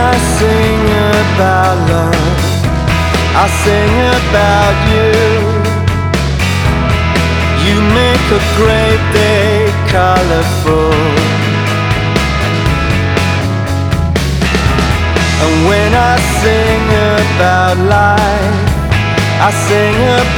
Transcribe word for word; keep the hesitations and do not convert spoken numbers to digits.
I sing about love, I sing about you. You make a great day colorful. And when I sing about life, I sing about